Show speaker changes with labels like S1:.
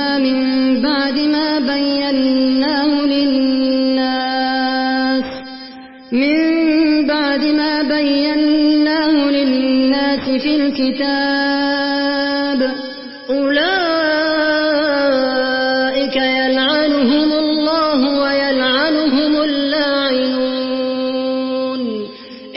S1: بها من بعد ما بيناه للناس في الكتاب